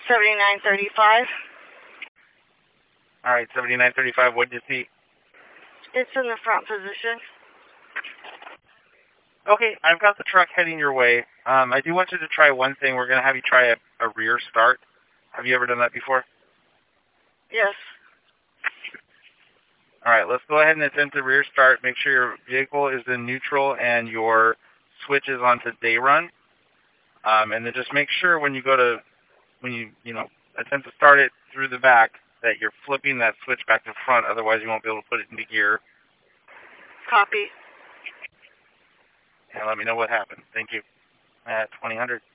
7935. All right, 7935, what did you see? It's in the front position. Okay, I've got the truck heading your way. I do want you to try one thing. We're going to have you try a rear start. Have you ever done that before? Yes. All right, let's go ahead and attempt a rear start. Make sure your vehicle is in neutral and your switch is onto day run. And then just make sure when you attempt to start it through the back that you're flipping that switch back to front. Otherwise, you won't be able to put it into gear. Copy. And let me know what happened. Thank you. At 2000.